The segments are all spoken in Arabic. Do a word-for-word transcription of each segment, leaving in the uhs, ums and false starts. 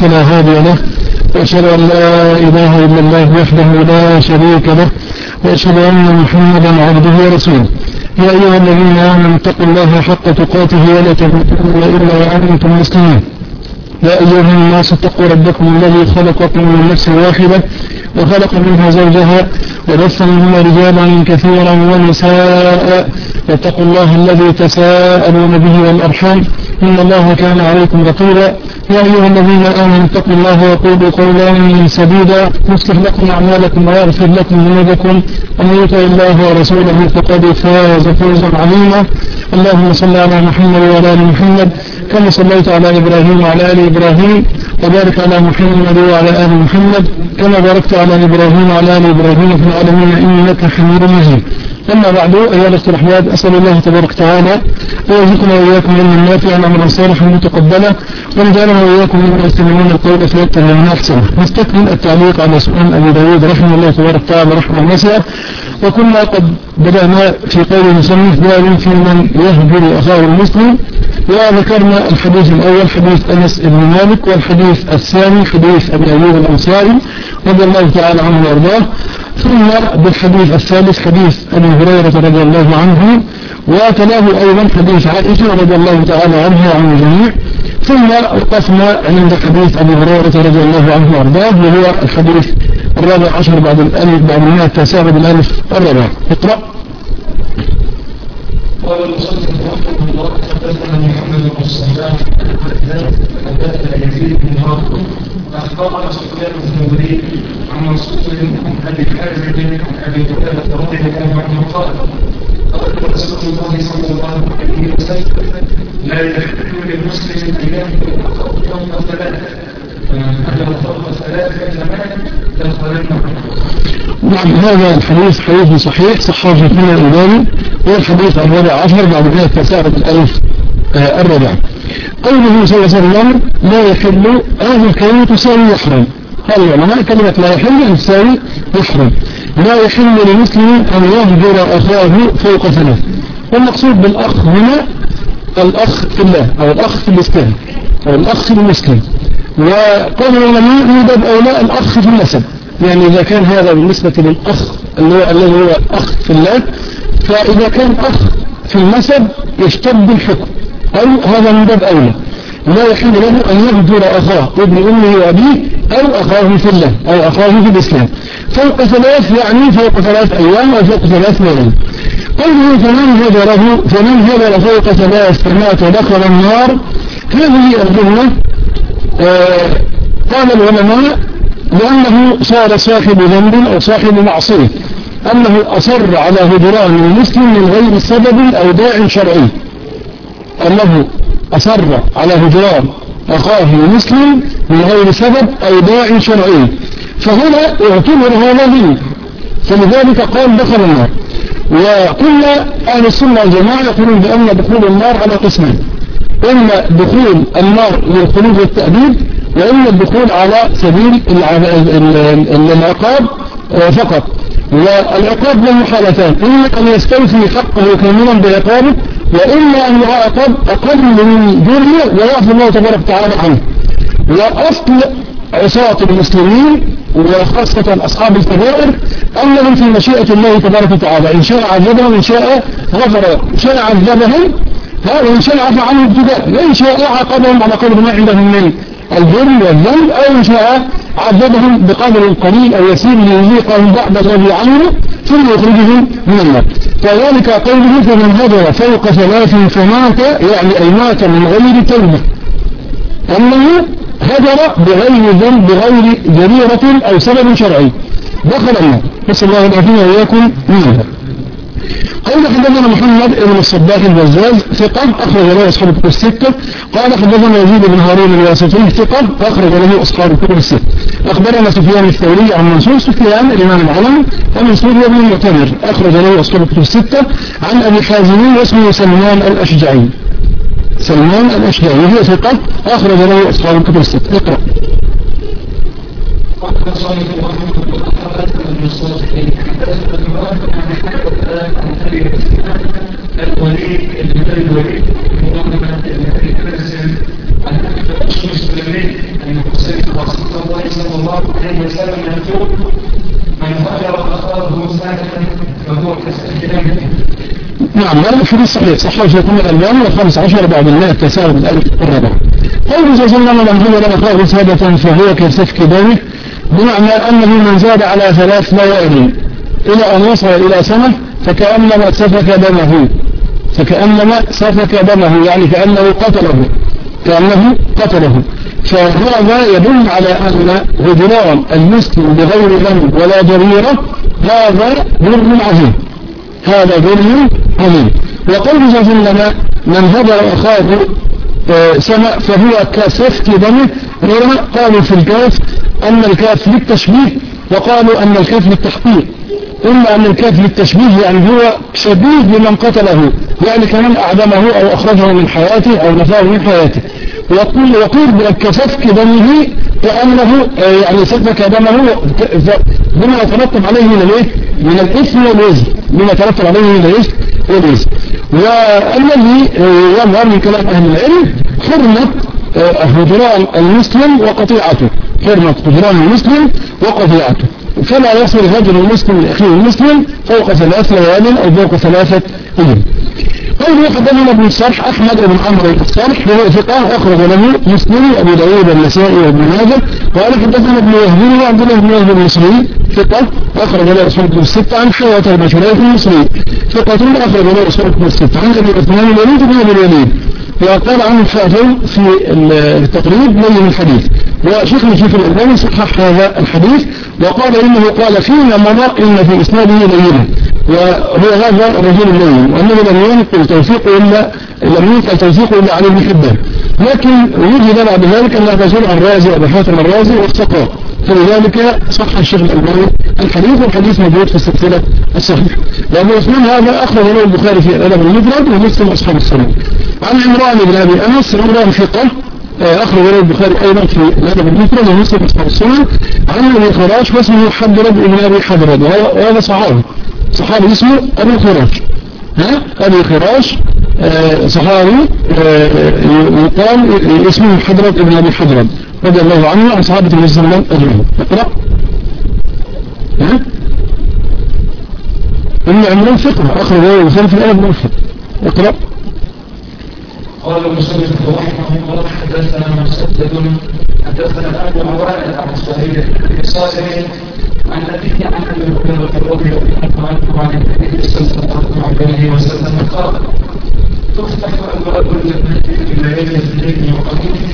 فلا هادي له، وأشهد أن لا إله إلا الله وحده لا شريك له، وأشهد أن محمدا عبده ورسوله. يا أيها الذين آمنوا اتقوا الله حق تقاته ولا تموتن إلا وأنتم مسلمون. يا أيها الناس اتقوا ربكم الذي خلقكم من نفس واحدة وخلق منها زوجها وبث منهما رجالا كثيرا ونساء، واتقوا الله الذي تساءلون به والأرحام إن الله كان عليكم رقيبا. يا أيها الذين آمنوا اتقوا الله وقولوا قولا سديدا يصلح لكم أعمالكم ويغفر لكم ذنوبكم، ومن يطع الله ورسوله فقد فاز فوزا عظيما. اللهم صل على محمد وعلى آل محمد كما صليت على إبراهيم وعلى آل إبراهيم، وبارك على محمد وعلى آل محمد كما باركت على إبراهيم وعلى آل إبراهيم في العالمين إنك حميد مجيد. أما بعد، أيها الأخوة الأحباب، أسأل الله تبارك وتعالى أن يرزقنا وإياكم علما نافعا وعملا صالحا متقبلا، ويجعلنا وإياكم ممن يستمعون القول فيتبعون أحسنه. نستكمل التعليق على سؤال أبي داود رحمه الله تبارك وتعالى رحمه واسعة، وكنا قد بدأنا في قول المصنف باب في من يهجر أخاه المسلم، وذكرنا الحديث الأول حديث أنس بن مالك، والحديث الثاني حديث أبي أيوب الأنصاري رضي الله تعالى عنه وأرضاه، ثم بالحديث الثالث حديث أبي هريرة رضي الله عنه، وتلاه أيضا حديث عائشة رضي الله تعالى عنها وعن الجميع، ثم وقفنا عند حديث أبي هريرة رضي الله عنه وأرضاه، وهو الحديث الرابع عشر بعد الألف بعد المئة التاسعة بالألف الرابع. اقرأ. قال المصنف رحمه الله حدثنا محمد بن الصباح حدثنا يزيد بن هارون اخبرنا سفيان الثوري عن منصور عن ابي حازم عن ابي هريره رضي الله عنه قال قال رسول الله صلى الله عليه وسلم لا يحل للمسلم ان يهجر اخاه فوق ثلاثه، فمن هجر فوق ثلاثه فمات دخل النار. نعم، هذا الحديث حديث صحيح صححه الإمام الألباني، هو الحديث الرابع عشر بعد المئة التاسعة بالألف الرابع. قوله صلى الله عليه وسلم لا يحل، هذه الكلمة تساوي يحرم. قال العلماء كلمة لا يحل أن تساوي يحرم. لا يحل لمسلم أن يهجر أخاه فوق ثلاث، والمقصود بالأخ هنا الأخ في الله أو الأخ في الإسلام أو الأخ في المسلم. وقال العلماء من باب أولى الأخ في النسب، يعني إذا كان هذا بالنسبة للأخ الذي هو أخ في الله، فإذا كان أخ في النسب يشتد الحكم، أو هذا من باب أولى. لا يحل له أن يهجر أخاه ابن أمه وأبيه أو أخاه في الله أو أخاه في الإسلام فوق ثلاث، يعني فوق ثلاث أيام أو فوق ثلاث ليالي. قوله فمن هجره فمن هجر فوق ثلاث فمات دخل النار، هذه الجملة آه قال العلماء لأنه صار صاحب ذنب أو صاحب معصية، أنه أصر على هجران المسلم من غير سبب أو داع شرعي، أنه أصر على هجران أخاه المسلم من غير سبب أو داع شرعي، فهنا يعتبر هذا ذنب، فلذلك قال دخل النار. وكل أهل السنة والجماعة يقولون بأن دخول النار على قسمين، إما دخول النار للخلود والتأديب، وإما الدخول على سبيل العقاب فقط. والعقاب له حالتان، إما أن يستوفي حقه كاملا بعقابه، وإما أن يعاقب أقل من جرمه ويعفو الله تبارك وتعالى عنه. وأصل عصاة المسلمين وخاصة أصحاب الكبائر أنهم في مشيئة الله تبارك وتعالى، إن شاء عذبهم إن شاء غفر، إن شاء عذبهم هذا وإن شاء عفى عنه ابتداء، وإن شاء عاقبهم على قدر ما عندهم من الجرم والذنب، أو إن شاء عذبهم بقدر قليل أو يسير ليذيقهم بعد الذي عملوا ثم يخرجهم من النار. فذلك قوله فمن هجر فوق ثلاث فمات، يعني أي مات من غير توبة، أنه هجر بغير ذنب بغير جريرة أو سبب شرعي دخل النار. نسأل الله العافية وإياكم منها. قال حدثنا محمد بن الصباح البزاز ثقة أخرج له أصحاب الكتب الستة. قال حدثنا يزيد بن هارون الواسطي ثقة أخرج له أصحاب الكتب الستة. أخبرنا سفيان الثوري عن منصور سفيان الإمام العلم ومنصور بن المعتمر أخرج له أصحاب الكتب الستة عن أبي حازم واسمه سلمان الأشجعي. سلمان الأشجعي وهو ثقة أخرج له أصحاب الكتب الستة. اقرأ. الوليد بن الوليد محمد بن ابي حازم عن اشهر السلمين عن حسين رسول الله صلى الله عليه وسلم يقول من هجر أخاه سنة فهو كسر. نعم هذا الحديث صحيح صحيح شيخنا الألباني والخامس عشر بعد المئة تساوي بالألف الرابع. قوله صلى الله عليه وسلم من هجر أخاه سنة فهو كسفك دمه، بمعنى أنه من زاد على ثلاث ليالي إلى أن وصل إلى سنة فكأنما سفك دمه فكأنما سفك دمه يعني كأنه قتله كأنه قتله. فهذا يدل على أن هجران المسلم بغير ذنب ولا جريرة هذا ظلم عظيم هذا ظلم عظيم. وقوله صلى الله عليه وسلم من هجر أخاه سنة فهو كسفك دمه، قالوا في الكاف أن الكاف للتشبيه وقالوا أن الكاف للتحقيق، إما أن الكاف للتشبيه يعني هو شبيه بمن قتله يعني كمن أعدمه أو أخرجه من حياته أو نفاه من حياته. ويقول ويقول كسفك دمه كأنه يعني سفك دمه بما يترتب عليه من الايه من الإثم والوزر بما يترتب عليه من الإثم والوزر. والذي يظهر من كلام أهل العلم حرمة هجران المسلم وقطيعته حرمة هجران المسلم وقطيعته، فلا يصل هجر المسلم لأخيه المسلم فوق ثلاث ليال أو فوق ثلاثة أيام. قوله حدثنا ابن الصالح أحمد بن عمرو الصالح وهو ثقة أخرج له مسلم وأبو داوود والنسائي وابن ماجه. وقال حدثنا ابن وهب وعبد الله بن وهب المصري ثقة أخرج له أصحاب الكتب الستة عن حياة البشرية المصري ثقة أخرج له أصحاب الكتب الستة عن أبي عثمان الوليد بن أبي الوليد. وقال عنه الحافظ في التقريب لين الحديث، وشيخ الشيخ الألباني صحح هذا الحديث وقال إنه قال فيما مضى إن في إسناده لينا، وهو هذا الرجل اللين وأنه لم ينقل توثيقه إلا لم ينقل توثيقه إلا علي بن حبان، لكن وجد بعد ذلك أن الرجل الرازي أبو حاتم الرازي والسقاط، فلذلك صح الشيخ الألباني الحديث والحديث موجود في السلسلة الصحيحة. وأبو عثمان هذا أخرج له البخاري في الأدب المفرد ومسلم أصحاب السنن. عن عمران بن أبي أنس عمران ثقة أخرج له البخاري أيضا في الأدب المفرد ومسلم أصحاب السنن. عن أبي خراش واسمه حضرب بن أبي حضرب وهذا صحابي صحابي اسمه أبي خراش ها أبي خراش آه صحابي آه يقال اسمه حضرب بن أبي حضرب رضي الله عنه عن صحابة النبي صلى الله عليه وسلم أجمعين. اقرأ ها إن عمران ثقة أخرج له البخاري في الأدب المفرد. اقرأ. قال المصنف رحمه الله حدثنا مسدد حدثنا ابو عوان عن سهيل بن صالح عن ابيه عن ابي هريره رضي الله عنه عن النبي صلى الله عليه وسلم قال تفتح ابواب الجنه في ليله الاثنين وقبيل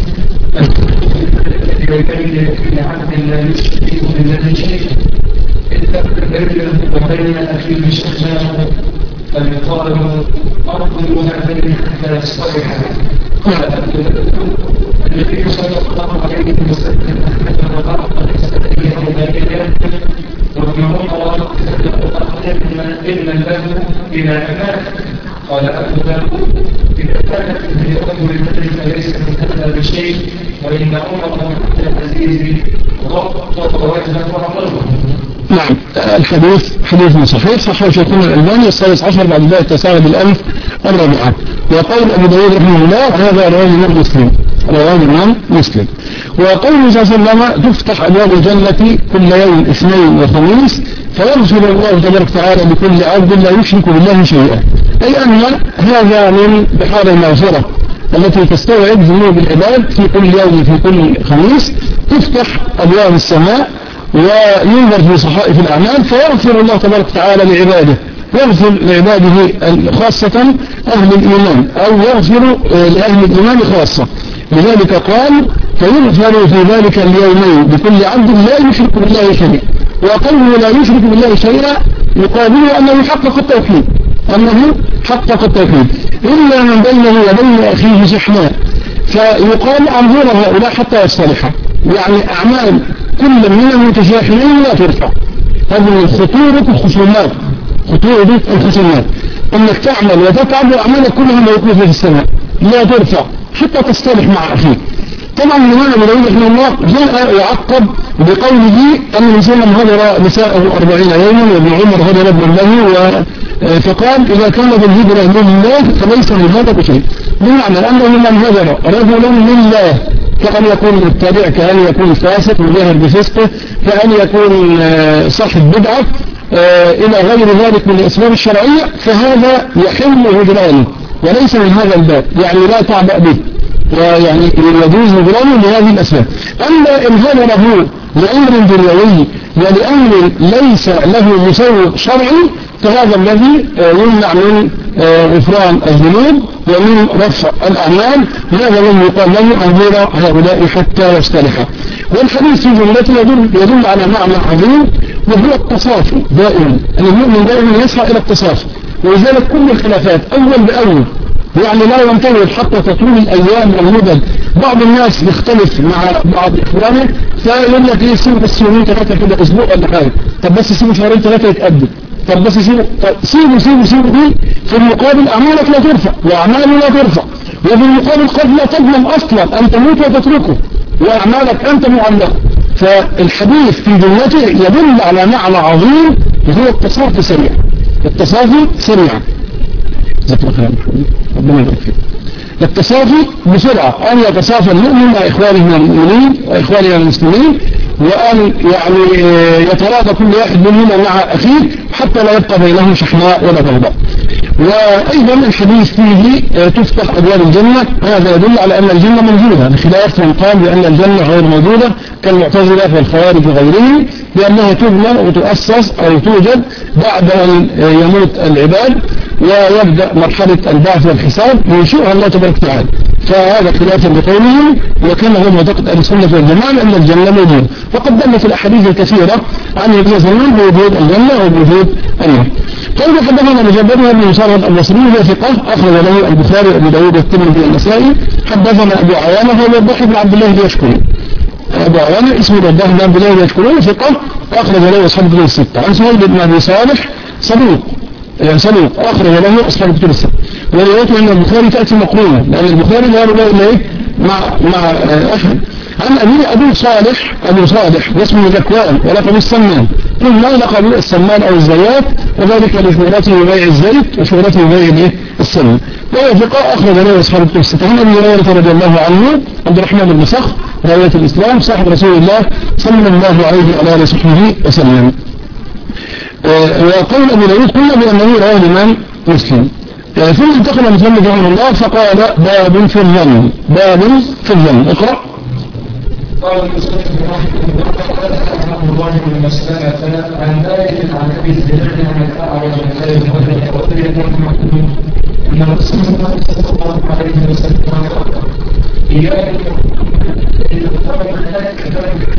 الذي لعبد لا يشرك بالله شيئا الا بين وبين اخيه شيئا فيقال أرض هذين حتى يصطلحا. قال النبي صلى الله عليه وسلم أحمد وقال ليس أيام وابن عمر إن له إلى أمان. قال أبو داود إذا كانت هي أمر ذلك ليس من هذا بشيء وإن عمر بن العزيز ضبط وجهه وعمره. نعم الحديث حديث صحيح صحيح شيخنا الألباني السادس عشر بعد ذلك تساوي بالألف الرابعة. وقول أبو داود رحمه الله هذا رواه الإمام مسلم رواه الإمام مسلم. وقوله صلى الله عليه وسلم تفتح أبواب الجنة كل يوم اثنين وخميس فيغفر الله تبارك وتعالى لكل عبد لا يشرك بالله شيئا، أي أن هذا من بحار المغفرة التي تستوعب ذنوب العباد في كل يوم في كل خميس تفتح أبواب السماء وينظر في صحائف الأعمال فيغفر الله تبارك وتعالى لعباده يغفر لعباده خاصة أهل الإيمان أو يغفر لأهل الإيمان خاصة. لذلك قال فيغفر في ذلك اليومين بكل عبد لا يشرك بالله شيئا. وقوله لا يشرك بالله شيئا يقابله أنه حقق التوحيد أنه حقق التوحيد إلا من بينه وبين أخيه شحناء فيقال أنظر هؤلاء حتى يصطلحا، يعني أعمال كل من المتشاحنين لا ترفع. هذه خطورة الخصومات خطورة الخصومات أنك تعمل وتتعب وأعمالك كلها موقوفة في السماء لا ترفع حتى تصطلح مع أخيك. طبعا الإمام أبو داود رحمه الله جاء يعقب بقوله أن الإنسان هجر نساءه أربعين يوما وابن عمر هجر ابن له فقال إذا كان بالهجرة لله فليس من هذا بشيء، بمعنى أنه من هجر رجلا لله كأن يكون متبع، كأن يكون فاسق مجاهر بفسقه، كأن يكون صاحب بدعة إلى غير ذلك من الأسباب الشرعية، فهذا يحل هجرانه وليس من هذا الباب، يعني لا تعبأ به، ويعني يجوز هجرانه لهذه الأسباب. أما إن هذا له لأمر دنيوي ولأمر ليس له مسوغ شرعي، فهذا الذي يمنع من غفران الذنوب ومن رفع الأعمال، هذا الذي يقال له أنظر هؤلاء حتى يصطلحا. والحديث في جملته يدل, يدل على معنى عظيم، وهو التصافي دائما. المؤمن دائما يسعى إلى التصافي، ولذلك كل الخلافات أول بأول، يعني لا ينتظر حتى تطول الأيام والمدد. بعض الناس يختلف مع بعض إخوانه فيقول لك إيه، سيبوا بس يومين ثلاثة كده أسبوع ولا حاجة، طب بس سيبوا شهرين ثلاثة يتقدم، طب بس سيبوا سيبوا سيبوا سيبوا دي، في المقابل أعمالك لا ترفع وأعماله لا ترفع، وفي المقابل قد لا تضمن أصلا أن تموت وتتركه وأعمالك أنت معلقة. فالحديث في جملته يدل على معنى عظيم، وهو التصافي سريع، التصافي سريعا. ربنا يبارك فيك. التصافي بسرعة، أن يتصافى المؤمن مع إخوانه من المؤمنين وإخوانه من المسلمين، وأن يعني يتراضى كل واحد منهما مع أخيه حتى لا يبقى بينهم شحناء ولا بغضاء. وأيضا الحديث فيه تفتح أبواب الجنة، هذا يدل على أن الجنة موجودة، بخلاف من قال بأن الجنة غير موجودة كالمعتزلة والخوارج وغيرهم، بأنها تبنى وتؤسس أو توجد بعد أن يموت العباد ويبدأ مرحلة البعث والحساب وينشئها الله تبارك وتعالى. فهذا خلافا بقولهم، وكما هو معتقد أهل السنة والجماعة أن الجنة موجودة، وقد دلت الأحاديث الكثيرة عن النبي صلى الله عليه وسلم بوجود الجنة وبوجود النار. قال حدثنا مجدد بن مسرد البصري وهو ثقة، أخرج له البخاري وأبو داود والترمذي والنسائي. حدثنا أبو عوانة هو وضاح بن عبد الله اليشكري، أبو عوانة اسمه وضاح بن عبد الله اليشكري ثقة، أخرج له أصحاب الكتب الستة. عن سهيل بن أبي صالح صدوق صدوق أخرج له أصحاب الكتب الستة. وروايته أن البخاري تأتي مقرونة، لأن البخاري لا يروي إلا إيه مع مع أحد. عن أبي أبو صالح أبو صالح واسمه ذكوان ولقب السمان، ثم لقب السمان أو الزيات، وذلك لشهرته ببيع الزيت وشهرته ببيع السمن. وهو ثقة أخرج له أصحاب الكتب الستة. عن أبي هريرة رضي الله عنه عبد الرحمن بن صخر راوية الإسلام صاحب رسول الله صلى الله عليه وعلى آله وصحبه وسلم. وقول أبو داود قلنا بأنه رواه الإمام مسلم. ثم انتقل المصنف رحمه الله فقال باب في الظن، باب في الظن. اقرأ. قال المصنف رحمه الله من مسألة عن ذلك عن أبي الزبير عن الأعرج عن أبي هريرة رضي الله عنه أن رسول الله صلى الله عليه وسلم قال إياكم أن يقترب ذلك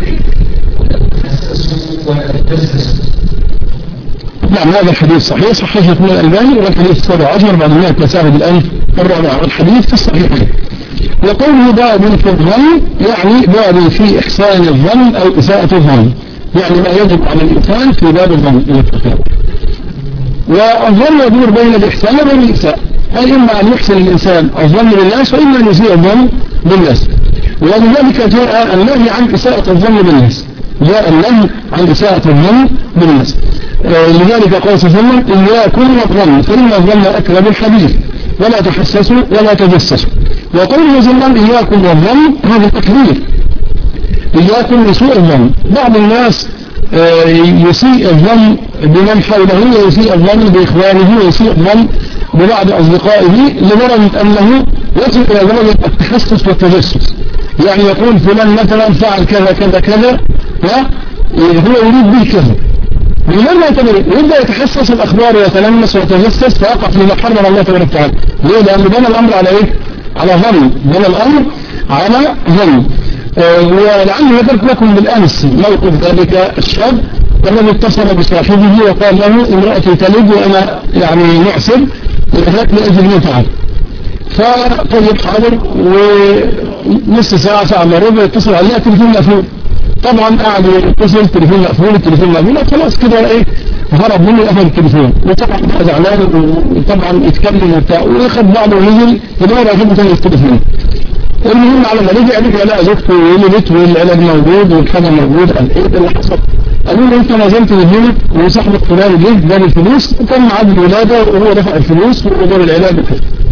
ولا تجسسوا. نعم هذا الحديث صحيح، صحيح ابن الألباني، والحديث السابع عشر بعد مئة تساعد الألف الرابع، والحديث في الصحيحين. وقوله باب في الظن يعني باب في إحسان الظن أو إساءة الظن، يعني ما يجب على الإنسان في باب الظن الاتقاء. والظن يدور بين الإحسان وبين الإساءة، أي إما أن يحسن الإنسان الظن بالناس وإما أن يسيء الظن بالناس. ولذلك جاء النهي عن إساءة الظن بالناس، جاء النهي عن إساءة الظن بالناس. لذلك قال صلى الله عليه وسلم إياكم والظن فإن الظن أكذب الحديث ولا تحسسوا ولا تجسسوا. وقوله صلى الله عليه وسلم إياكم والظن هذا تكبير، إياكم لسوء الظن. بعض الناس يسيء الظن بمن حوله ويسيء الظن بإخوانه ويسيء الظن ببعض أصدقائه لدرجة أنه يصل إلى درجة التحسس والتجسس، يعني يقول فلان مثلا فعل كذا كذا كذا هو يريد به كذا، لماذا يبدأ يتحسس الأخبار ويتلمس ويتجسس فيقع في ما حرم الله تبارك وتعالى. ليه؟ لأن بنى الأمر على إيه؟ على ظن، بنى الأمر على ظن. آه ولعلي ذكرت لكم بالأمس موقف ذلك الشاب الذي اتصل بصاحبه وقال له امرأتي تلد وأنا يعني معسر وذلك لأجل متعب. فطيب حاضر، ونص ساعة ساعة الا ربع يتصل عليه التليفون مقفول. طبعا قاعد يتصل التليفون مقفول التليفون مقفول خلاص كده ايه هرب منه قفل التليفون، وطبعا زعلان وطبعا يتكلم وبتاع وياخد بعضه ونزل يدور ياخد تاني التليفون. المهم على ما رجع رجع لقى زوجته ولدت والعلاج موجود والحاجه موجود. قال ايه ده اللي حصل؟ قالوا له انت نزلت لهنا وصاحب الفلاني جه جاب الفلوس وكان معاد الولاده وهو دفع الفلوس وجاب العلاج وكده.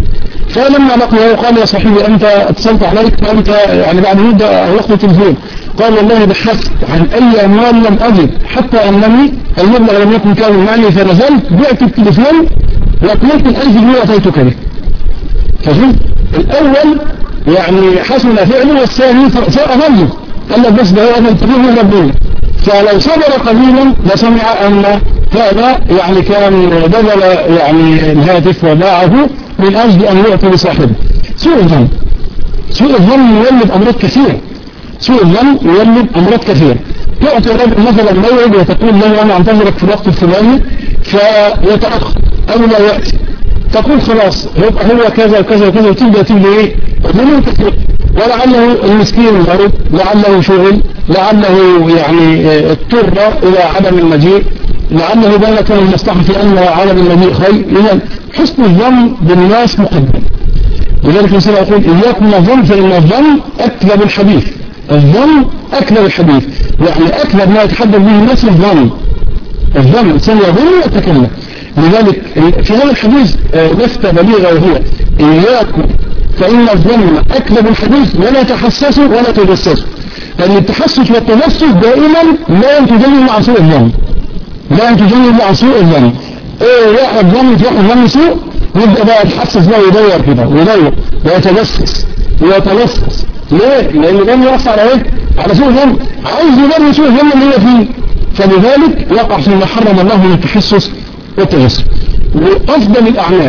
فلما لقيه قال يا صاحبي أنت اتصلت عليك فأنت يعني بعد مدة أغلقت التليفون. قال والله بحثت عن أي أموال لم أجد حتى أنني المبلغ لم يكن كامل معي فنزلت بعت التليفون وأكملت الألف جنيه وأتيتك به. فشوف الأول يعني حسن فعله والثاني ساء ظنه قال لك بس ده هو التليفون من ربنا. فلو صبر قليلا لسمع أن هذا يعني كان بذل يعني الهاتف وباعه من أجل أن يعطي لصاحبه. سوء الظن سوء الظن يولد أمراض كثيرة. سوء الظن يولد أمراض كثيرة. تعطي رجل مثلا موعد وتقول له أنا أنتظرك في الوقت الفلاني فيتأخر أو لا يأتي، تقول خلاص هو كذا وكذا وكذا وتبدأ تبدأ إيه ظنون كثير، ولعله المسكين مرض، لعله شغل، لعله يعني اضطر إلى عدم المجيء، لعله بلغ المصلحة في أن عدم المجيء خير. إذا حسن الظن بالناس مقدم. ولذلك الإنسان يقول إياكم الظن فإن الظن أكذب الحديث. الظن أكذب الحديث، يعني أكذب ما يتحدث به الناس الظن. الظن الإنسان يظن ويتكلم. لذلك في هذا الحديث لفتة بليغة وهي إياكم فإن الظن أكذب الحديث ولا تحسسوا ولا تجسسوا. لأن التحسس والتجسس دائما لا يتجنب مع سوء الظن، لا يتجنب مع سوء الظن. ايه واحد ظن في واحد ظن سوء يبدأ بقى يتحسس بقى ويدور كده ويدور ويتجسس ويتلصص. ليه؟ لأن ده يوصل على ايه؟ على سوء الظن، عايز يبني سوء الظن اللي هو فيه، فلذلك وقع فيما حرم الله من التحسس والتجسس. وأفضل الأعمال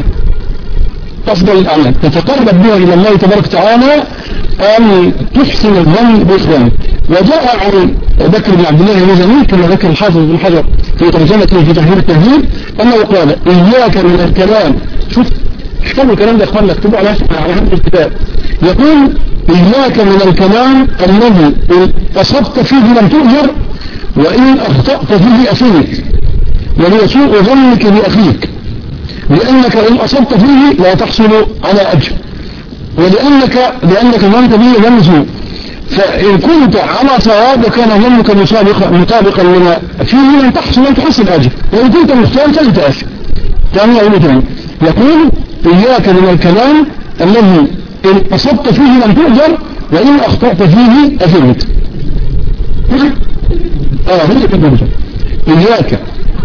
أفضل الأعمال تتقرب بها إلى الله تبارك وتعالى أن تحسن الظن بإخوانك. وجاء عن بكر بن عبد الله المزني كما ذكر الحافظ بن حجر في ترجمته في تحرير التهذيب أنه قال إياك من الكلام. شوف احتمل الكلام ده أخوان اكتبوا على هذا الكتاب. يقول إياك من الكلام الذي إن أصبت فيه لم تؤجر وإن أخطأت فيه أثمت، وليسوء ظنك بأخيك، لأنك إن أصبت فيه لا تحصل على أجر، ولأنك لأنك ظنت به ظن سوء. فإن كنت على صواب وكان ظنك مطابقا لما فيه لن تحصل لن تحصل أجر، وإن كنت مختار فلتأثم. ثاني أو ثاني يقول إياك من الكلام الذي إن أصبت فيه لم تؤجر وإن أخطأت فيه أثمت. آه هذا كده. إياك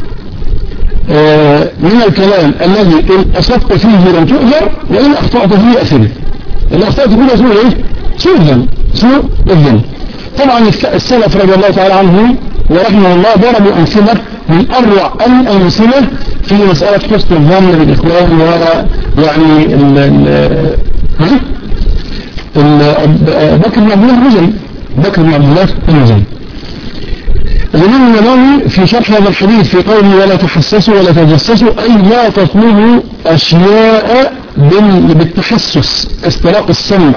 آه من الكلام الذي إن أصبت فيه لم تؤجر وإن أخطأت فيه أثمت. اللي أخطأت فيه سوء إيه؟ سوء الظن، سوء الظن. طبعا السلف رضي الله تعالى عنهم ورحمه الله ضربوا أمثلة من أروع الأمثلة في مسألة حسن الظن بالإخوان. ويعني ال ال بكر بن عبد الله المزني بكر بن عبد الله المزني الإمام النووي في شرح هذا الحديث في قوله ولا تحسسوا ولا تجسسوا أي لا تطلبوا أشياء بالتحسس استراق السمع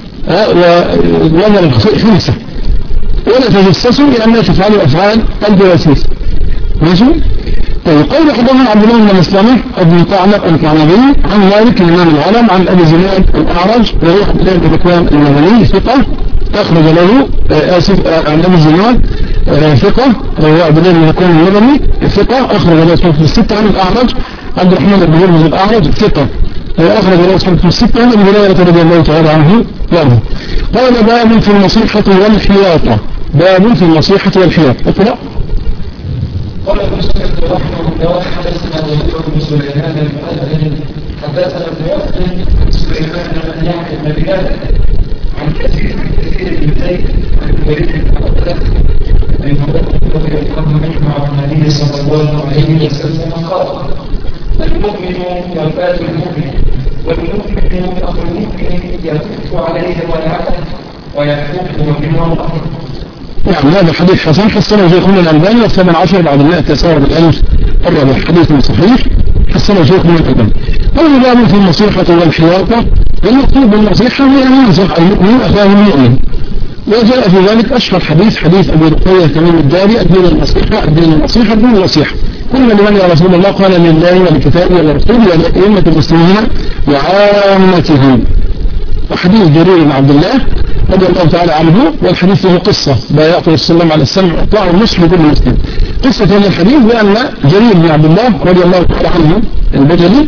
ونظر الخنسة، ولا تجسسوا لأنها تفعلوا أفعال الجواسيس. ماشي؟ طيب قول حدثنا عبد الله بن مسلمة ابن قعنب القعنبي عن مالك الإمام العلم عن أبي زناد الأعرج وهو عبد الله بن ذكوان المدني ثقة أخرج له آسف عن أبي زناد ثقة وهو عبد الله بن ذكوان المدني ثقة أخرج له في الستة عن الأعرج عبد الرحمن بن هرمز الأعرج ثقة أخرج له في الستة عن أبي هريرة رضي الله تعالى عنه وارضاه. قال باب في النصيحة والحياطة. باب في النصيحة والحياطة. اقرأ. قال المسلم رحمه الله حدثنا وزير بن سليمان المؤذن حدثنا المؤذن سليمان بن يحيى بن بلال عن كثير من كثير بن زيد عن الوليد بن عبد الله رضي الله عنه عن النبي صلى الله عليه وسلم قال المؤمن وفاة المؤمن والمؤمن أخو المؤمن يفوت عليه ويعلم ويحبه بالمرأة. نعم هذا حديث حسن حسنه شيخنا الألباني والثامن عشر بعد المائة التاسعة بالألف الرابع حديث صحيح حسنه شيخنا الألباني. قال باب في النصيحة والحياطة. والمقصود بالنصيحة هي أن ينصح المؤمن أخاه المؤمن. وجاء في ذلك أشهر حديث حديث أبي رقية تميم الداري الدين النصيحة الدين النصيحة الدين النصيحة. كل لمن يا رسول الله قال لله ولكتابه ولرسوله ولأئمة المسلمين وعامتهم. وحديث جرير بن عبد الله رضي الله تعالى عنه والحديث له قصة بايعته السلام على السمع والطاعة والنصح لكل مسلم. قصة هذا الحديث بأن جرير بن عبد الله رضي الله تعالى عنه البجلي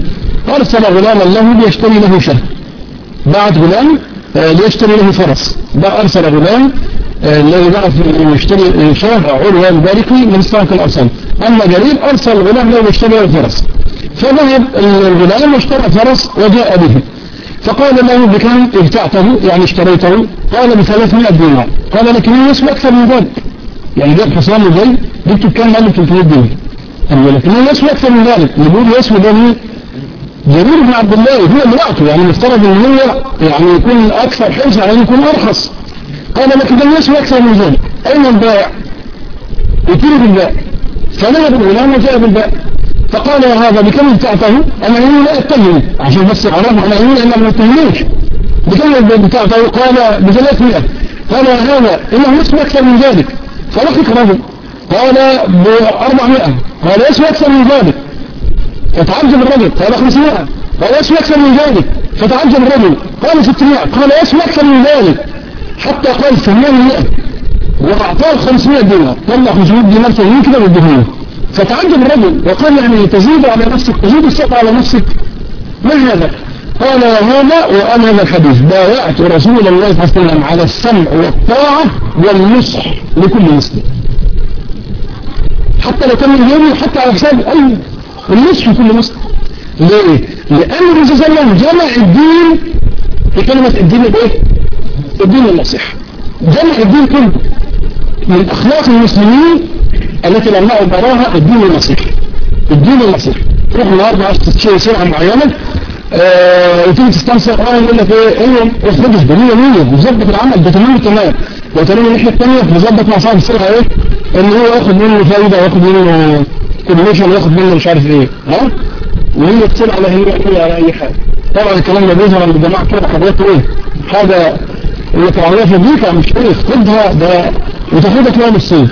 أرسل غلاما له ليشتري له شاه، بعت غلام ليشتري له فرس، بقى أرسل غلام الذي بعث يشتري شاه عروة البارقي من استراك الأرسل. أما جرير أرسل غلام له ليشتري له فرس، فذهب الغلام واشترى فرس وجاء به، فقال له بكم ابتعته يعني اشتريته؟ قال بثلاثمائة دينار. قال لكن يسوى أكثر من ذلك، يعني جاب حصان وجاي جبته بكام؟ قال له ثلاثمائة دينار. قال لكن يسوى أكثر من ذلك، يقول يسوى ده جرير بن عبد الله هو امرأته، يعني مفترض ان هو يعني يكون اكثر حرصا على يكون ارخص. قال لكن ده يسوى اكثر من ذلك، اين البائع؟ يطير بالبائع، فذهب الغلام وجاء بالبائع فقال يا هذا بكم ابتعته؟ انا يقول لا اتهم عشان بس اعرفه، انا يقول انا ما اتهموش بكم ابتعته؟ قال بثلاثمائة. قال يا هذا انه يسوى اكثر من ذلك، فلقيك رجل قال بأربعمائة، قال يسوى اكثر من ذلك، فتعجب الرجل قال خمسمائة، قال يسوى أكثر من ذلك، فتعجب الرجل قال ستمائة، قال يسوى أكثر من ذلك، حتى قال ثمانمائة، وأعطاه خمسمائة دينار، طلع خمسمائة دينار فهمين كده بالدهون. فتعجب الرجل وقال يعني تزيد على نفسك، تزيد السقط على نفسك، ما هذا؟ قال يا هذا وأنا هذا الحديث بايعت رسول الله صلى الله عليه وسلم على السمع والطاعة والنصح لكل مسلم، حتى لو كان من غيري، حتى على حساب أي النصح لكل مسلم. ليه؟ لأن الرسول صلى الله عليه وسلم جمع الدين في كلمة الدين الايه؟ الدين النصيحة، جمع الدين كله من أخلاق المسلمين التي لم نعد براها الدين النصيحة. الدين النصيحة تروح النهارده عايز تشتري سلعة معينة آه وتيجي تستنصر اه يقول لك ايه ايه اخرجش بنية نية وظبط العمل ده تمام تمام، وتاني الناحية الثانية مظبط مع صاحب السلعة ايه؟ ان هو ياخد منه فايدة وياخد منه كوميشن وياخد منه مش عارف ايه، ها؟ وهي تصير على هي على اي حاجة. طبعا الكلام ده بيظهر عند الجماعة كده حضرتك ايه؟ حاجة اللي تعملها في امريكا مش ايه خدها ده وتاخدها كمان الصيف.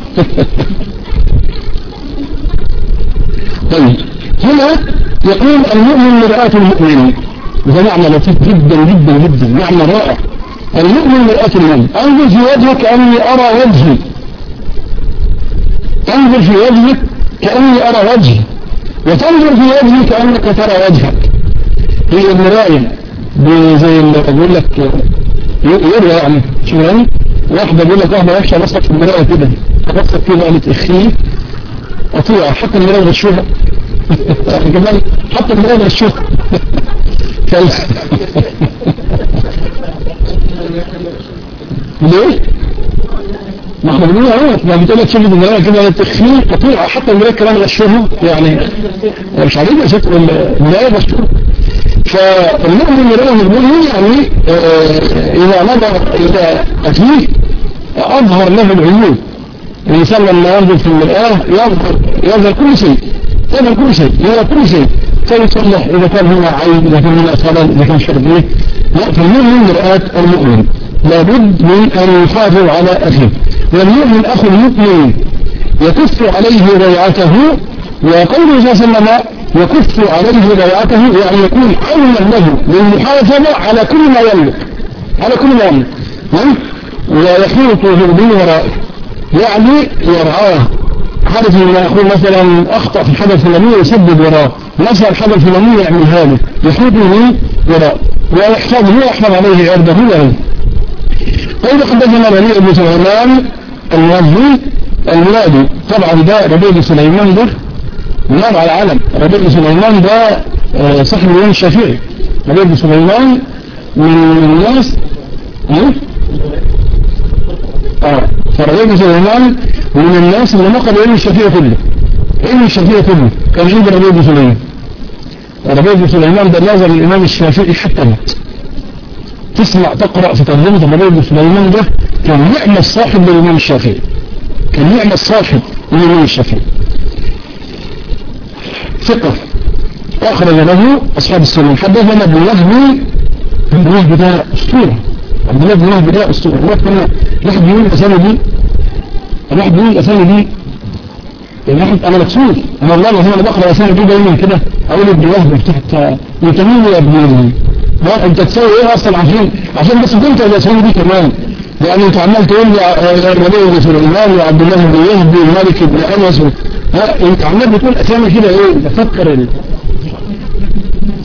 طيب هنا يقول المؤمن مرآة المؤمن، وده معنى لطيف جدا جدا جدا، معنى رائع. المؤمن مرآة المؤمن، انظر في وجهك كأني ارى وجهي، انظر في وجهك كأني ارى وجهي، وتنظر في وجهي كأنك ترى وجهك. هي المراية زي اللي بقول لك يرى يعني شو يعني واحدة بقول لك واحدة وحشة بصك في المراية كده بصك كده قالت اخي قطيعة حتى المراية غشوها كمان حتى المراية غشوها ليه؟ ما احنا بنقول اهو ما بتقول لك شوف المرايه كده قالت اخي قطيعه حتى المرايه كمان غشوها يعني مش عارف يا شكل المرايه غشوها. فالمؤمن مرآة المؤمن يعني اذا نظر الى اخيه اظهر له العيوب. الانسان لما ينظر في المرآة يظهر يظهر كل شيء، يظهر كل شيء، يرى كل شيء، فيصلح اذا كان هنا عيب، اذا كان هنا خلل، اذا كان شر ايه. لا، فالمؤمن مرآة المؤمن، لابد من ان يحافظ على اخيه. والمؤمن اخو المؤمن يكف عليه بيعته، وقوله صلى الله عليه وسلم يكف عليه بيعته يعني يكون عونا له للمحافظة على كل ما يملك، على كل ما يملك، ويحيط به ورائه، يعني يرعاه. حدث لما يقول مثلا اخطأ في الحدث الفلاني يسدد وراه، نسى الحدث الفلاني يعملها له، يحيط به وراه ويحفظه ويحفظ عليه عرضه له. قيل حدثنا ربيع بن سليمان الموزي المنادي، طبعا ده ربيع بن سليمان ده نار على العالم. ربيع بن سليمان ده صاحب الإمام الشافعي. ربيع بن سليمان من الناس اه فربيع بن سليمان من الناس اللي نقل الإمام الشافعي كله، الإمام الشافعي كله كان عند ربيع بن سليمان. ربيع بن سليمان ده نظر الإمام الشافعي حتى مات. تسمع تقرأ في ترجمة ربيع بن سليمان ده كان نعم الصاحب للإمام الشافعي، كان نعم الصاحب للإمام الشافعي. ثقة أخرج له أصحاب السنن. حدثنا ابن وهب، ابن وهب ده أسطورة، عبد الله بن وهب ده أسطورة. الواحد بيقول الأسامي دي، الواحد بيقول الأسامي دي الواحد أنا مكسور، أنا والله العظيم أنا بقرأ الأسامي دي دايما كده أقول ابن وهب تحت يتميني يا ابن ما أنت تسوي إيه أصلا عشان عشان بس بنت الأسامي دي كمان، يعني أنت عمال تقول لي الربيع بن سليمان وعبد الله بن وهب ومالك بن أنس، ها أنت عمال بتقول أسامي كده إيه بفكر ال...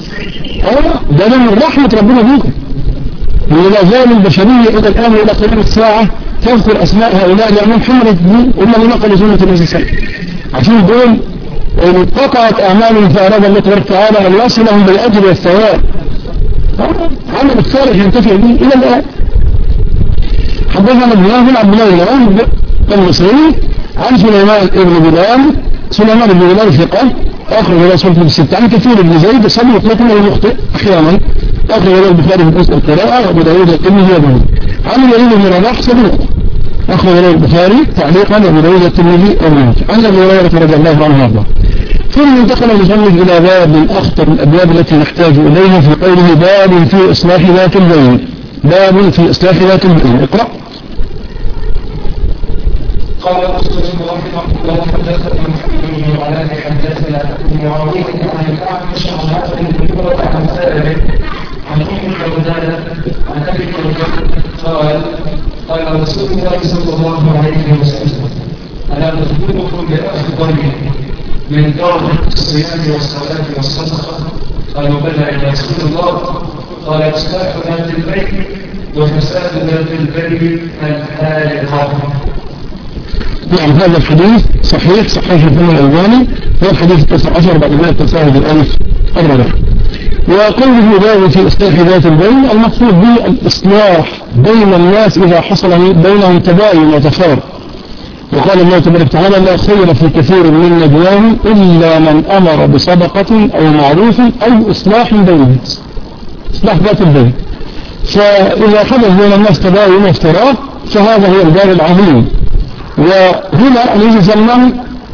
اه ده من رحمة ربنا بيكم. ولا زال البشرية إلى الآن إلى قيام الساعة تذكر أسماء هؤلاء لأنهم حملت الدين وهم اللي نقلوا سنة النبي صلى الله عليه وسلم. عشان دول انقطعت أعمالهم فأراد الله تبارك وتعالى أن يصلهم بالأجر والثواب. عمل الصالح ينتفع به إلى الآن. حدثنا ابن الله عبد الله بن المصري عن سليمان بن بلال. سليمان بن بلال ثقة أخرج إلى سنة الستة عن كثير بن زيد صدوق لكنه يخطئ أحيانا. أخرج إلى البخاري في جزء القراءة وأبو داود الترمذي وابن عن الوليد بن رباح صدوق أخرج إلى البخاري تعليقا وأبو داود الترمذي وابن عن أبي هريرة رضي الله عنه وارضاه. ثم انتقل المصنف إلى باب أخطر الأبواب التي نحتاج إليها في قوله باب في إصلاح ذات البين. باب في إصلاح ذات البين. اقرأ. قال مسلم رحمه الله حدثنا محمد بن علاء حدثنا معاويه عن الاعمش عن عبد بن عن سالم عن ام الدرداء عن ابي الدرداء قال قال رسول الله صلى الله عليه وسلم الا اخبركم بافضل من دار الصيام والصلاه والصدقه؟ قالوا بلى يا رسول الله. قال اصلاح ذات البيت وفساد ذات البيت الحالقه. نعم هذا الحديث صحيح صحيح ابن الألباني هو الحديث التاسع عشر بعد ما التساهل الألف الرابع. وقوله باب في إصلاح ذات البين المقصود به الإصلاح بين الناس إذا حصل بينهم تباين وتفاوت. وقال الله تبارك وتعالى لا خير في كثير من نجواهم إلا من أمر بصدقة أو معروف أو إصلاح بين الناس. إصلاح ذات البين. فإذا حدث بين الناس تباين وافتراق فهذا هو الباب العظيم. وهنا الذي سماه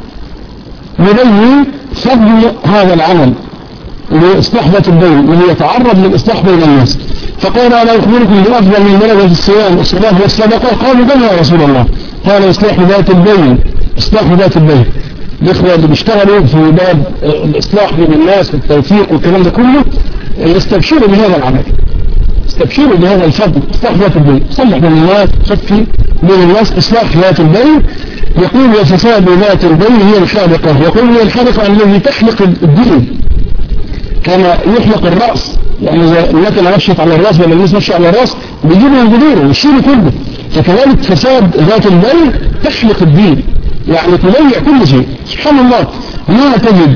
يبين فضل هذا العمل لإصلاح ذات البين وهو يتعرض للإصلاح بين الناس. فقال ألا أخبركم بأفضل من درجة الصيام والصلاة والصدقة؟ قالوا بلى يا رسول الله. قال إصلاح ذات البين. إصلاح ذات البين الإخوة اللي بيشتغلوا في باب الإصلاح بين الناس والتوفيق والكلام ده كله يستبشروا بهذا العمل، استبشروا بهذا الفضل. إصلاح ذات البين، صلح بين الناس، صفي بين الناس، إصلاح ذات البين. يقول وفساد ذات البين هي الحالقة. يقول هي الحالقة التي تحلق الدين كما يحلق الرأس، يعني إذا المكنة مشيت على الرأس ولا الناس مشي على الرأس بيجيبوا الجذور ويشيلوا كله. فكذلك فساد ذات البين تحلق الدين، يعني تضيع كل شيء. سبحان الله ما تجد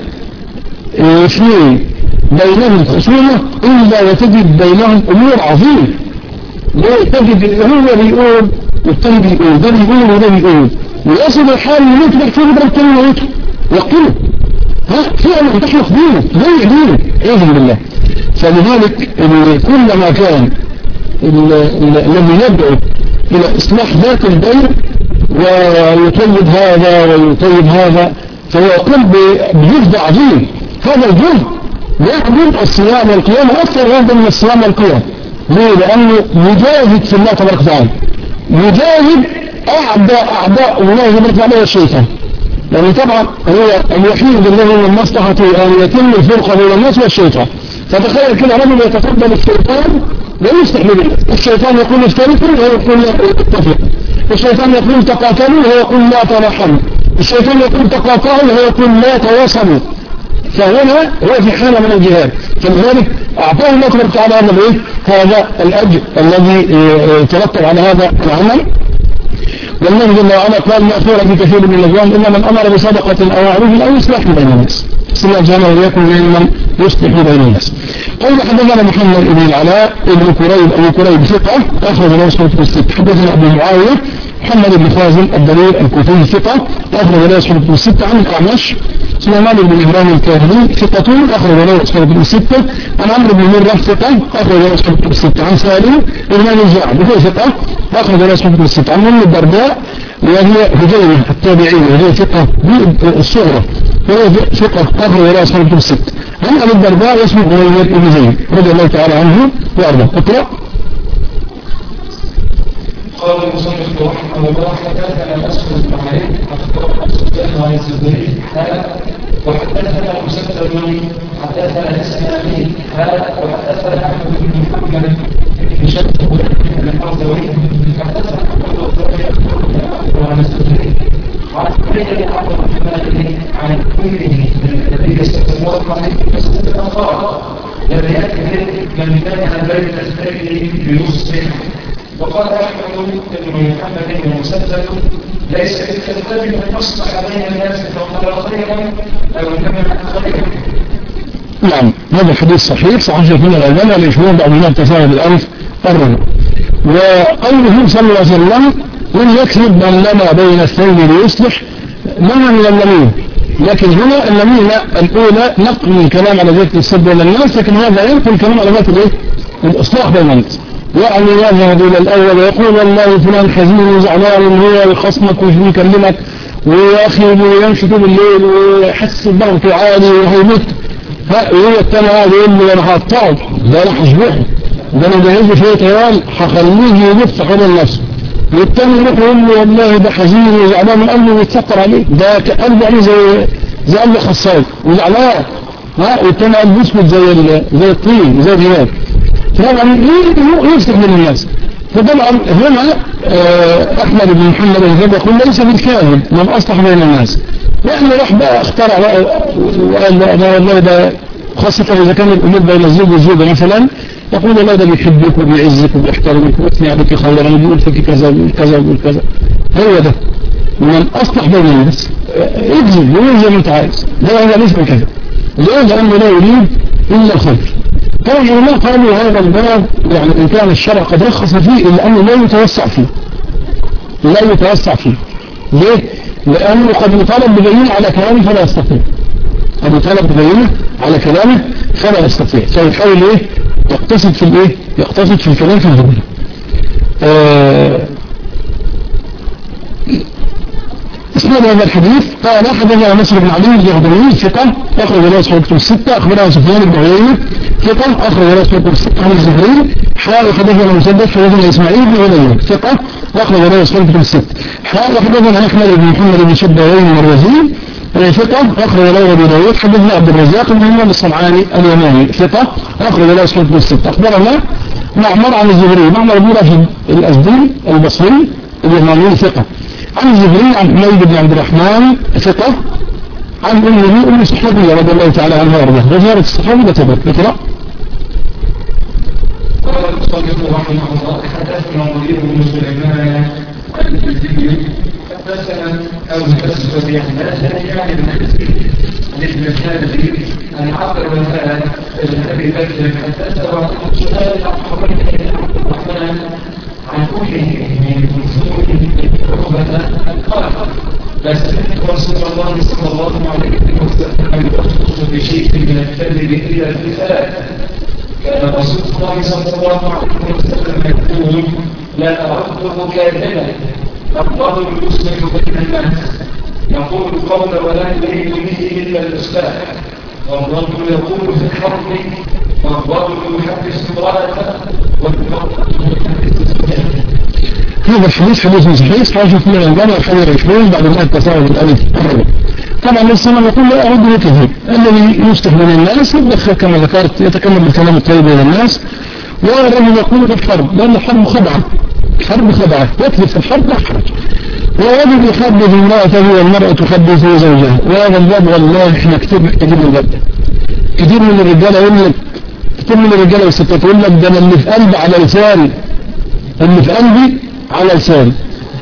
اثنين بينهم خصومة إلا وتجد بينهم أمور عظيمة. ليه؟ تجد هو بيقول والتاني بيقول، ده بيقول وده بيقول، ويصل الحال من يتبع فيه بدر التاني ويتبع يقتله. ها فعلا تحلق دينه، تضيع دينه عياذا بالله. فلذلك كلما كان الذي يدعو إلى إصلاح ذات البين ويطيب هذا ويطيب هذا فهو يقوم بجهد عظيم. هذا الجهد يعمل الصيام والقيام أكثر غالبا من الصيام والقيام. ليه؟ لأنه يجاهد في الله تبارك وتعالى، يجاهد أعداء أعداء الله تبارك وتعالى الشيطان. لأن طبعا هو الوحيد الذي من مصلحته أن يتم الفرقة بين الناس والشيطان. فتخيل كده رجل يتقبل الشيطان ويفتح بالله، الشيطان يقول افترقوا وهو يقول لا اتفقوا، الشيطان يقول تقاتلوا وهو يقول لا تراحموا، الشيطان يقول تقاطعوا وهو يقول لا تواصلوا. فهنا هو في حالة من الجهاد. فلذلك أعطاه الله تبارك وتعالى هذا الايه؟ هذا الأجر الذي يترتب على هذا العمل. والله جل وعلا قال مأثورة في كثير من الأجوان إلا من أمر بصدقة أو معروف أو يصلح بين الناس. سمع جانا وليكن ممن يصلح بين الناس. قال حدثنا محمد بن العلاء بن كريب أبو كريب ثقة أخرج له أصحاب الكتب الستة. حدثنا أبو معاوية محمد بن خازم الدليل الكوفي ثقة أخرج له أصحاب الكتب الستة عن الأعمش سليمان بن إبراهيم الكاهلي ثقة أخرج له أصحاب الكتب الستة عن عمرو بن مرة ثقة أخرج له أصحاب الكتب الستة عن سالم بن الجعد وهو ثقة أخرج له أصحاب الكتب الستة عن أم الدرداء وهي هجيمة التابعين وهي ثقة بالصغرى وهي ثقة أخرج له أصحاب الكتب الستة عن أبي الدرداء اسمه غير بن زيد رضي الله تعالى عنه وأرضاه. اقرأ. قال المصنف رحمه الله حدثنا الأسود بن علي أخبرنا سفيان عن الزهري هذا وحدثنا مسدد حدثنا إسماعيل هذا وحدثنا أحمد بن محمد بن شد بن الأرضوي حدثنا أحمد وعن الزهري وعن سفيان عبد الرحمن عن أمه النبي صلى الله عليه وسلم قال الذي يأتي من كان بين اثنين بيصبح. وقال احمد بن محمد المسدد ليس بالكذاب من اصلح بين الناس فقال خيرا او كما خيرا. نعم هذا الحديث صحيح صحيح في الألباني الإشمام بعد ما تساوى بالألف قرر. وقوله صلى الله عليه وسلم من يكذب من لنا بين اثنين ليصلح منع من اللمين، لكن هنا اللمين الأولى نقل الكلام على ذات السد بين الناس، لكن هذا ينقل الكلام على ذات الايه؟ الإصلاح بين الناس. يعني يذهب إلى الأول ويقول والله فلان حزين وزعلان هو يخصمك ومش بيكلمك ويأخي ويمشي طول الليل ويحس بضغط عالي وهيموت، هو الثاني قاعد يقول لي انا هقطعه، ده انا هشبحه، ده انا جهزه شويه عيال هخليه يلف حول نفسه. والثاني يروح يقول لي والله ده حزين وزعلان من قلبه ويتسطر عليه، ده قلبه يعني زي زي قلب خصاص وزعلان، ها والثاني قلبه اسود زي زي الطين زي الجبال. طبعا يفسد من الناس. فطبعا هنا احمد بن محمد الجبل يقول ليس بالكاذب من اصلح بين الناس، يعني راح بقى اخترع بقى وقال لا والله ده خاصة إذا كان الأمور بين الزوج والزوجة مثلا يقول لا ده بيحبك وبيعزك وبيحترمك ويثني عليك خيرا وبيقول فيك كذا ويقول كذا ويقول كذا. هو ده من أصلح بين الناس، اكذب ويقول زي ما أنت عايز، ده هذا ليس كذا، لأنه لا يريد إلا الخير. طبعا ما قالوا هذا الباب يعني إن كان الشرع قد رخص فيه إلا أنه لا يتوسع فيه، لا يتوسع فيه. ليه؟ لأنه قد يطالب ببينه على كلامه فلا يستطيع، قد يطالب ببينه على كلامه فلا يستطيع، فيحاول ايه يقتصد في الايه يقتصد في الكلام في الجملة. آه اسمه هذا الحديث قال حدثنا نصر بن علي الجهضمي ثقة أخرج له أصحاب الكتب الستة، أخبرنا سفيان بن عيينة ثقة أخرج له أصحاب الكتب الستة عن الزهري حال حدثنا مسدد حدثنا إسماعيل بن علي ثقة أخرج له أصحاب الكتب الستة حال حدثنا أحمد بن محمد بن شباوين المروزي ثقة أخرج له أبو داود حدثنا عبد الرزاق بن محمد الصنعاني اليماني ثقة أخرج له أصحاب الكتب الستة. أخبرنا معمر عن الزهري معمر بن راشد الأزدي البصري اليماني ثقة عن الزهري عن حميد بن عبد الرحمن ثقة عن أمه أم صحابية رضي الله تعالى عنها وارضاها. وزارة الصحابة لا تبر اقرأ. قال المصنف رحمه الله حدثنا مدير بن سليمان حدثنا أو حدثنا يعني يعني ابن الحارثي عن عبد الرحمن بن أبي بكر حدثنا عن سؤال الرحمن عن كل من عقبة قال بس رسول الله صلى الله عليه وسلم يخصص بشيء من الكذب إلى الكفاية. كان رسول الله صلى الله عليه وسلم يقول لا أرده كاذبا الله يصلح بين الناس يقول القول ولا يريد به إلا الإصلاح والرجل يقول في الحرب والرجل يحدث امرأته والرجل يحدث زوجته. هذا الحديث حديث صحيح صحيح في الألباني الحديث عشرين بعد ما التساوي بالألف الرابع. طبعا الإسلام يقول لا أرده كذب، الذي يصلح بين الناس يدخل كما ذكرت يتكلم بالكلام الطيب بين الناس، والرجل يقول في الحرب لأن الحرب خدعة، الحرب خدعة يكذب في الحرب لا حرج، والرجل يخبث امرأته والمرأة تخبث زوجها. وهذا الباب والله احنا كتير محتاجين الباب ده. كتير من الرجالة يقول لك كتير من الرجالة والستات يقول لك ده انا اللي في قلبي على لساني، اللي في قلبي على لساني،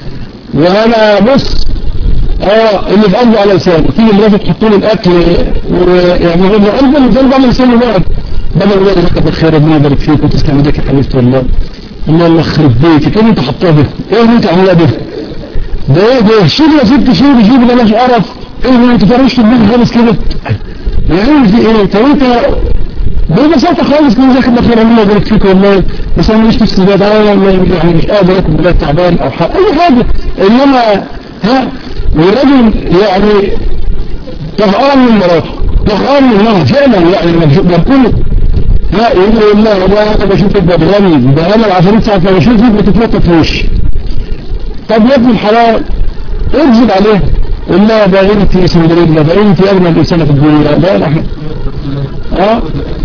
وانا بص اه اللي في قلبي على لساني. تيجي مراتك تحط له الاكل ويعني غير قلبي اللي في قلبي على لساني بقى بدل ما يقول لك بخير ربنا يبارك فيك وتسلم ايديك يا حبيبتي والله الله الله يخرب بيتك. ايه اللي انت حطاه ده؟ ايه اللي انت عاملاه ده؟ ده ايه ده؟ شيل يا ست شيل شيل بلاش قرف. ايه اللي انت فرشت دماغك خالص كده؟ يعني في ايه؟ طب انت ببساطة خالص كده زي كده خير الله يبارك فيك والله بس انا مش مستفاد انا يعني مش قادر اكل بلاد تعبان او حاجة اي حاجة. انما ها والرجل يعني طهقان من مراته طهقان منها فعلا يعني لما بكون ها يقول لي والله والله انا بشوفك بغني ده انا العشرين ساعة لما بشوفك بتتنطط في وشي. طب يا ابن الحلال اكذب عليه قول لها ده انت سندريلا ده انت اجمل انسانه في الدنيا ده احنا اه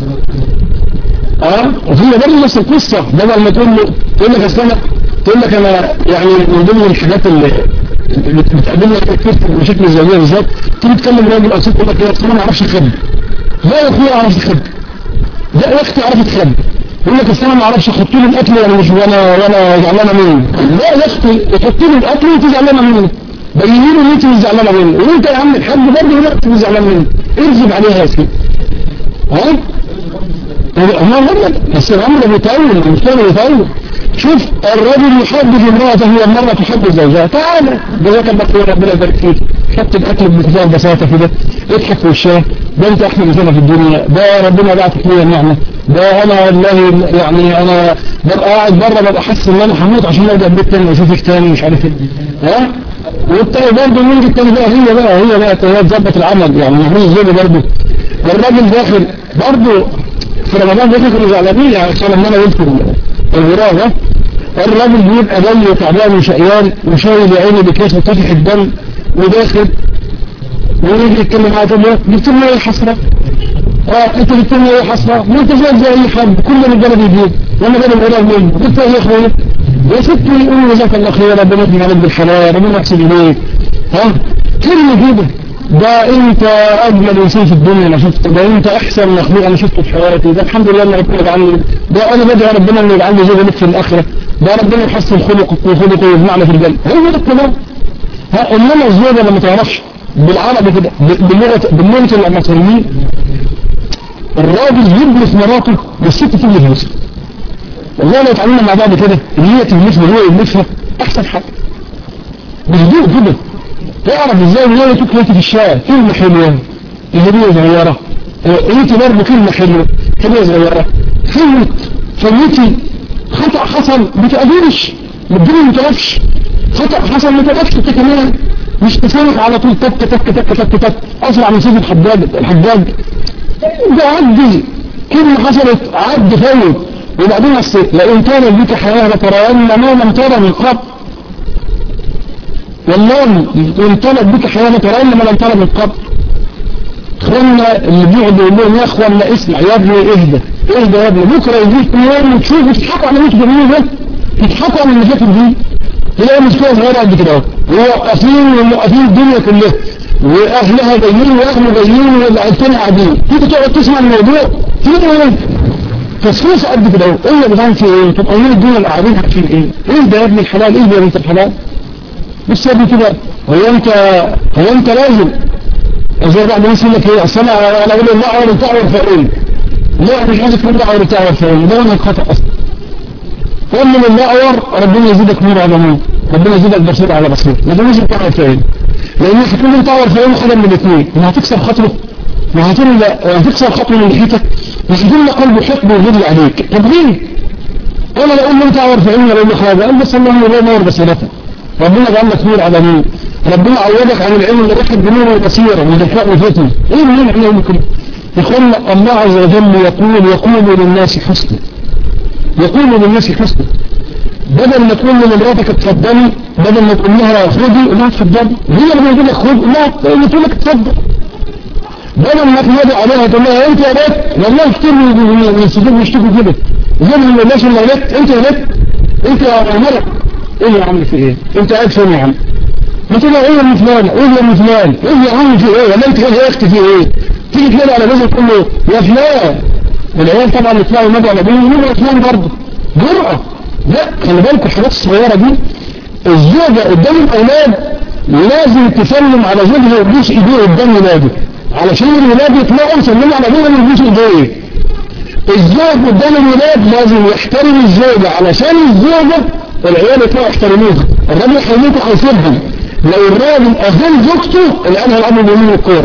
اه وفي برضه نفس القصه بدل ما تقول له تقول لك اصل انا تقول لك انا يعني من ضمن الحاجات اللي اللي بتقابلنا كتير في المشاكل الزوجيه بالذات تيجي تكلم راجل او ست تقول لك يا اصل انا ما اعرفش اخبي. لا يا اخويا اعرف اخبي، لا يا اختي اعرف اخبي، يقول لك اصل انا ما اعرفش احط له الاكل ولا مش وانا وانا زعلانه منه. لا يا اختي تحط له الاكل وانت زعلانه منه، بيني له ان انت مش زعلانه منه، وانت يا عم الحاج برضه لا انت مش زعلان منه، ارزب عليها يا سيدي. ها؟ ما غلط بس الامر بيتأول، المشكله بيتأول. شوف الرجل يحبذ امراته هي المرأة تحب زوجها، تعالى جزاك الله خير ربنا يبارك فيك، حط الاكل بمثال بساطه كده، اضحك في وشها، ده انت احسن انسانه في الدنيا، ده ربنا بعتك ليا النعمه، ده انا والله يعني انا ببقى قاعد بره ببقى حاسس ان انا هموت عشان ارجع البيت تاني واشوفك تاني مش عارف ايه. ها؟ والتاني برضه مين التاني بقى هي بقى هي بقى هي تظبط العمل يعني مفروض الزوجه برضه. والراجل داخل برضه في رمضان داخل كانوا زعلانين عشان لما انا قلت الغراب ده الراجل بيبقى جاي وتعبان وشقيان وشايل يا عيني بكاس وطافح الدم وداخل ويجي يتكلم معاه تقول له جبت لنا ايه حسره؟ اه انت جبت لنا ايه حسره؟ ما انت زيك زي اي حد كل الرجاله بيجيب وانا جاي الغراب منه جبت ايه يا اخويا؟ يا ستي قولوا جزاك الله خير ربنا يديك عليك بالحلال ربنا يحسن اليك. ها؟ كلمه كده ده انت اجمل انسان في الدنيا انا شفته، ده انت احسن مخلوق انا شفته في حياتي، ده الحمد لله ان ربنا يجعلني، ده انا بدعي ربنا انه يجعلني زوجة لك في الاخره، ده ربنا يحسن خلقك وخلقه ويجمعنا في الجنه. هو ده الكلام. ها انما الزوجه لما تعرفش بالعربي كده باللغه باللغه المصريين الراجل يبلف مراته والست تبلف نفسها. والله لو اتعاملنا مع بعض كده ان هي تبلفها وهو يبلفها احسن حاجه. بهدوء كده تعرف ازاي ان هي تكلمتي في الشارع كلمه حلوه هديه صغيره، انت برضه كلمه حلوه هديه صغيره، فوت فوتي خطا حصل ما تقدرش الدنيا ما تقفش، خطا حصل ما تقفش انت كمان مش تسامح على طول تك تك تك تك تك اسرع من سيف الحجاج الحجاج ده عدي كلمه حصلت عد فوت. وبعدين اصل لئن كان بك حياه لترين ما لم ترى من قبل، والله إن طلب بك حياة ترين ما لم ترى من قبل. اخوانا اللي بيقعدوا يقول لهم يا اخوانا اسمع يا ابني اهدى اهدى يا ابني بكره يجيك يوم وتشوفوا تضحكوا على مش جميل ده تضحكوا على اللي فاتت دي تلاقي مشكله صغيره قد كده اهو وواقفين وموقفين الدنيا كلها واهلها جايين واهله جايين والعيلتين قاعدين تيجي تقعد تسمع الموضوع تيجي ايه تصفيص قد كده اهو ايه يا جدعان في ايه؟ طب قايلين الدنيا اللي قاعدين عارفين ايه؟ ايه ده يا ابن الحلال ايه ده يا بنت الحلال؟ بس يا ابني كده هو انت هو انت لازم زي بعض الناس يقول لك ايه اصل انا انا اقول لا اعور تعور فاقول لا مش عايزك تقول اعور تعور فاقول ده انا خطا اصلا. قول من الله اعور ربنا يزيدك نور على نور ربنا يزيدك بصير على بصير ما ده لازم تعور فاقول لان هتقول انت تعور فاقول حاجه من الاثنين ما هتكسر خاطره ما هتكسر خاطره من ناحيتك مش هتقول له قلبه حقد ويغضي عليك. طب ليه؟ انا لا اقول له تعور فاقول ولا اقول له حاجه قال بس الله ينور نور بصيرتك ربنا جعلك نور على نور ربنا عوضك عن العلم اللي دخل بنور وبصيره وذكاء وفتن ايه اللي احنا نقول يا اخوانا الله عز وجل يقول يقول للناس حسنا يقول للناس حسنا بدل ما تقول لمراتك اتفضلي بدل ما تقول لها خدي لا اتفضلي هي اللي بتقول لك خد لا اللي تقول لك اتفضل بدل ما تنادي عليها تقول لها انت يا بنت والله كتير من السجون بيشتكوا كده زي من الناس اللي قالت انت يا بنت انت يا مرة ايه يا عم في ايه انت قاعد فين يا عم ما تقول ايه يا فلان ايه يا فلان ايه يا عم في ايه ولا انت ايه يا اختي في ايه تيجي تلاقي على جوزك تقول له يا فلان والعيال طبعا يطلعوا ينادوا على ابوه يقولوا يا فلان برضه جرأة. لا خلي بالكم الحاجات الصغيره دي الزوجه قدام الاولاد لازم تسلم على زوجها وتبوس ايديه قدام ولاده علشان الولاد يطلعوا يسلموا على ابوهم ويبوسوا ايديه. الزوج قدام الولاد لازم يحترم الزوجه علشان الزوجه العيال يطلعوا يحترموها. الراجل هيموتوا هيسيبهم لو الراجل اهل زوجته الان هيلعبوا بيمين الكوره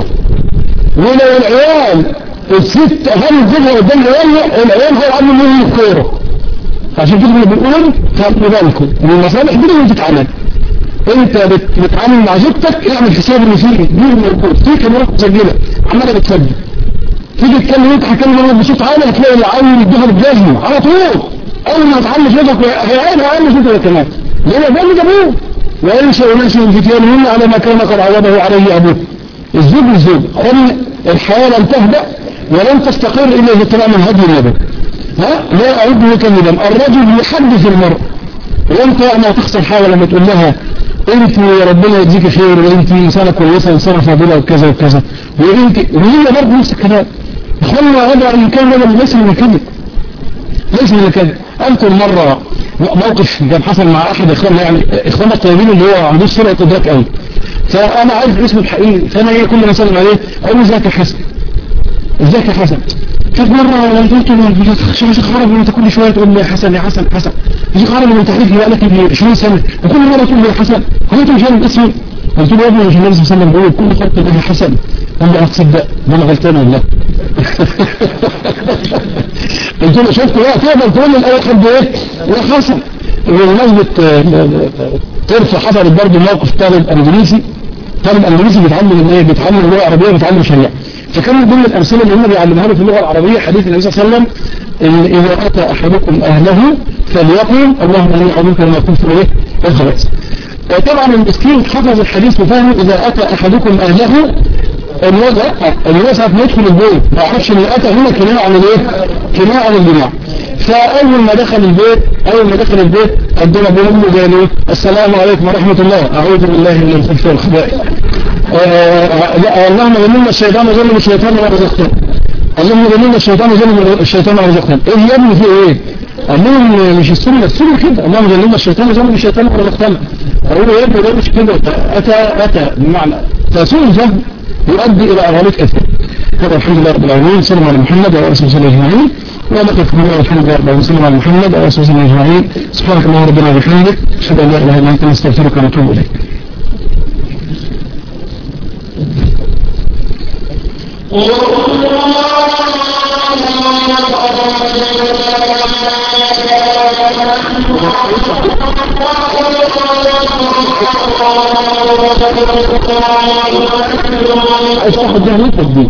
ولو العيال الست اهل زوجها قدام العيال العيال هيلعبوا بيمين الكوره. عشان كده بنقول خلي بالكم ان المصالح دي لازم تتعمل. انت بتتعامل مع زوجتك اعمل حساب ان في دي موجود في كاميرات مسجله عماله بتسجل تيجي تتكلم انت هتكلم بصوت عالي هتلاقي العيل يديها بالجزمه على طول اول ما تعلم زوجك هيعينها عيل زوجك كمان لان ده اللي جابوه وينشا ناس من فتيانهن على ما كان قد عوضه عليه ابوه. الزوج الزوج قل الحياه لن تهدأ ولن تستقر الا اذا طلع من هدي النبي. ها لا اعد مكملا الرجل يحدث المرء وانت ما تخسر حاجه لما تقول لها انت ربنا يجزيك خير وانت انسانه كويسه انسانه فاضله وكذا وكذا وانت وهي برضه نفس الكلام. اخوانا هذا ان كان هذا الناس من كده ليس من الكذب. أذكر مرة موقف كان حصل مع أحد إخواننا، يعني إخواننا الطيبين اللي هو عنده سرعة إدراك قوي، فأنا عارف اسمه الحقيقي، فأنا إيه كل ما أسلم عليه أقول له ازيك يا حسن، ازيك يا حسن. كانت مرة قلت له شيخ عربي أنت كل شوية تقول لي يا حسن يا حسن حسن، شيخ عربي أنت تعرفني بقالك يجي عشرين سنة وكل مرة تقول لي يا حسن، هو أنت مش عارف اسمي؟ قلت له يا ابني مش النبي صلى الله عليه وسلم بيقول كل خلق الله حسن؟ قال لي أتصدق ده أنا غلطان والله. قلت له شفت بقى تقدر تقول لي الآية حد إيه؟ يا حسن. بمناسبة ترفع حصلت برضه موقف طالب أنجليزي، طالب أنجليزي بيتعلم إيه؟ بيتعلم اللغة العربية وبيتعلم شريعة. فكان من ضمن الأمثلة اللي هم بيعلمها له في اللغة العربية حديث النبي صلى الله عليه وسلم إن إذا أتى أحدكم أهله فليقل اللهم إني أعوذ بك من الخبث وإيه؟ والخبائث. طبعا المسكين حفظ الحديث وفهمه إذا أتى أحدكم أهله الوضع الوسع في يدخل البيت، ما أعرفش إن أتى هنا كناية عن الإيه؟ كناية عن الجماع. فأول ما دخل البيت أول ما دخل البيت قدنا بأمه قال له السلام عليكم ورحمة الله، أعوذ بالله من الخبث والخبائث. اللهم ذللنا الشيطان وذل الشيطان ما رزقتنا، اللهم ذللنا الشيطان وذل الشيطان ما رزقتنا. إيه يا ابني في إيه؟ اللهم مش السنة السنة كده، اللهم ذللنا الشيطان وذل الشيطان ما رزقتنا. أقول له يا ابني ده مش كده، أتى أتى بمعنى فسوء الفهم يؤدي إلى أغلاط كثيرة. هذا الحمد لله رب العالمين، صلى الله على محمد وعلى آله وصحبه أجمعين. ونقف هنا والحمد لله رب العالمين، صلى الله على محمد وعلى آله وصحبه أجمعين. سبحانك اللهم ربنا وبحمدك، أشهد أن لا إله إلا أنت، نستغفرك ونتوب إليك. افتح الدهن التدبير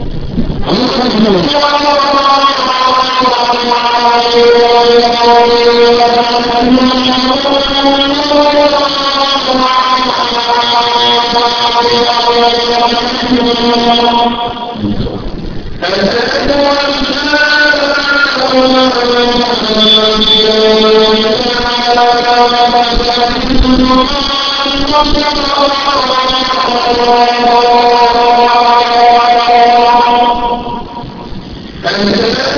Thank you.